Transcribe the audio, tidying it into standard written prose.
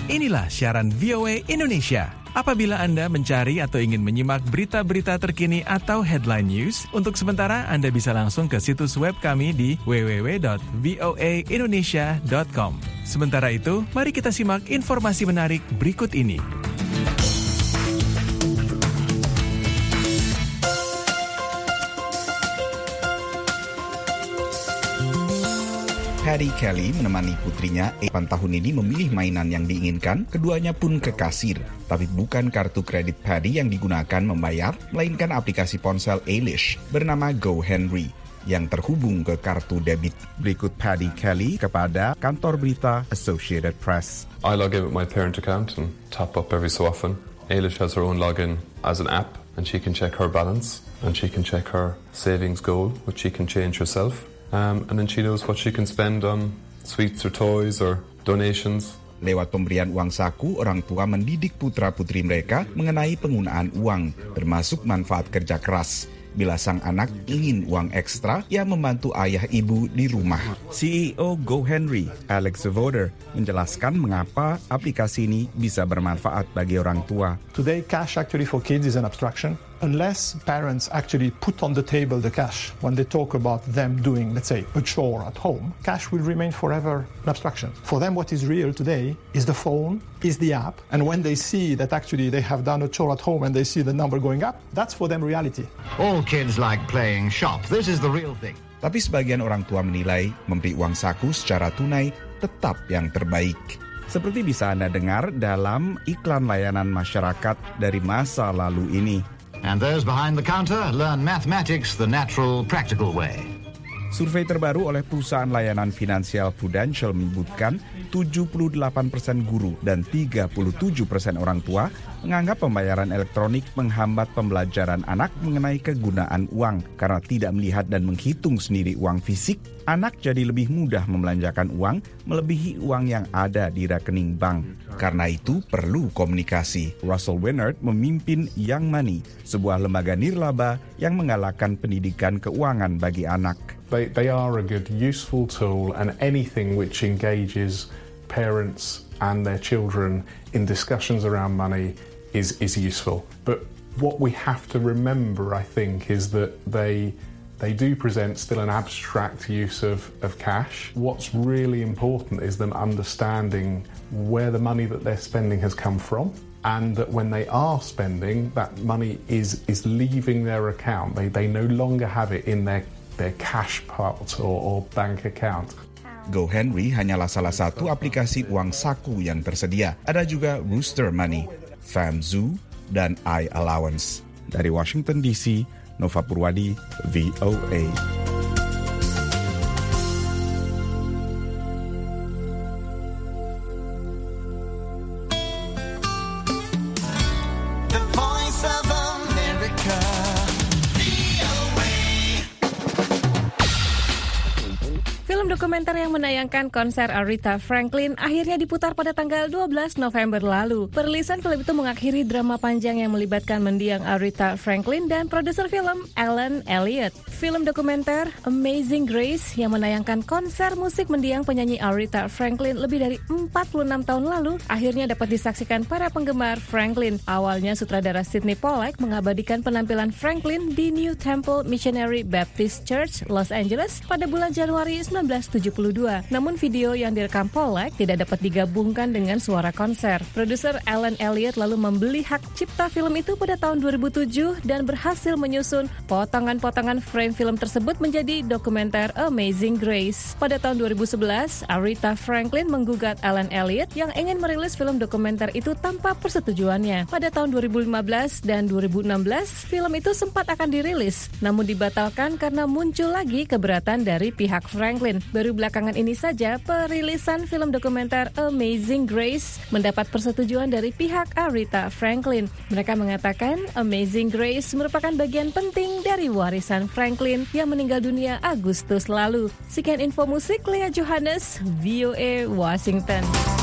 Inilah siaran VOA Indonesia. Apabila Anda mencari atau ingin menyimak berita-berita terkini atau headline news, untuk sementara Anda bisa langsung ke situs web kami di www.voaindonesia.com. Sementara itu, mari kita simak informasi menarik berikut ini. Paddy Kelly menemani putrinya 8 tahun ini memilih mainan yang diinginkan, keduanya pun ke kasir. Tapi bukan kartu kredit Paddy yang digunakan membayar, melainkan aplikasi ponsel Eilish bernama GoHenry yang terhubung ke kartu debit. Berikut Paddy Kelly kepada kantor berita Associated Press. I log in with my parent account and top up every so often. Eilish has her own login as an app, and she can check her balance, and she can check her savings goal, which she can change herself. And then she knows what she can spend on sweets or toys or donations. Lewat pemberian uang saku, orang tua mendidik putra-putri mereka mengenai penggunaan uang, termasuk manfaat kerja keras. Bila sang anak ingin uang ekstra, ia membantu ayah ibu di rumah. CEO GoHenry, Alex Voder, menjelaskan mengapa aplikasi ini bisa bermanfaat bagi orang tua. Today, cash actually for kids is an abstraction. Unless parents actually put on the table the cash when they talk about them doing, let's say, a chore at home, cash will remain forever an abstraction. For them, what is real today is the phone, is the app, and when they see that actually they have done a chore at home and they see the number going up, that's for them reality. All kids like playing shop. This is the real thing. Tapi sebagian orang tua menilai memberi uang saku secara tunai tetap yang terbaik. Seperti bisa Anda dengar dalam iklan layanan masyarakat dari masa lalu ini. And those behind the counter learn mathematics the natural, practical way. Survei terbaru oleh perusahaan layanan finansial Prudential menyebutkan 78% guru dan 37% orang tua menganggap pembayaran elektronik menghambat pembelajaran anak mengenai kegunaan uang. Karena tidak melihat dan menghitung sendiri uang fisik, anak jadi lebih mudah membelanjakan uang melebihi uang yang ada di rekening bank. Karena itu perlu komunikasi. Russell Winnard memimpin Young Money, sebuah lembaga nirlaba yang menggalakkan pendidikan keuangan bagi anak. They are a good, useful tool, and anything which engages parents and their children in discussions around money is useful. But what we have to remember, I think, is that they do present still an abstract use of cash. What's really important is them understanding where the money that they're spending has come from, and that when they are spending, that money is leaving their account. They no longer have it in their cash pot or bank account. GoHenry hanyalah salah satu aplikasi uang saku yang tersedia. Ada juga Rooster Money, FamZoo, dan iAllowance. Dari Washington DC, Nova Purwadi, VOA. Dokumenter yang menayangkan konser Aretha Franklin akhirnya diputar pada tanggal 12 November lalu. Perilisan film itu mengakhiri drama panjang yang melibatkan mendiang Aretha Franklin dan produser film Alan Elliott. Film dokumenter Amazing Grace yang menayangkan konser musik mendiang penyanyi Aretha Franklin lebih dari 46 tahun lalu akhirnya dapat disaksikan para penggemar Franklin. Awalnya sutradara Sidney Pollack mengabadikan penampilan Franklin di New Temple Missionary Baptist Church, Los Angeles pada bulan Januari 1972. Namun video yang direkam Pollack tidak dapat digabungkan dengan suara konser. Produser Alan Elliott lalu membeli hak cipta film itu pada tahun 2007 dan berhasil menyusun potongan-potongan frame film tersebut menjadi dokumenter Amazing Grace. Pada tahun 2011, Aretha Franklin menggugat Alan Elliott yang ingin merilis film dokumenter itu tanpa persetujuannya. Pada tahun 2015 dan 2016, film itu sempat akan dirilis, namun dibatalkan karena muncul lagi keberatan dari pihak Franklin. Baru belakangan ini saja perilisan film dokumenter Amazing Grace mendapat persetujuan dari pihak Aretha Franklin. Mereka mengatakan Amazing Grace merupakan bagian penting dari warisan Franklin yang meninggal dunia Agustus lalu. Sekian info musik, Lea Johannes, VOA Washington.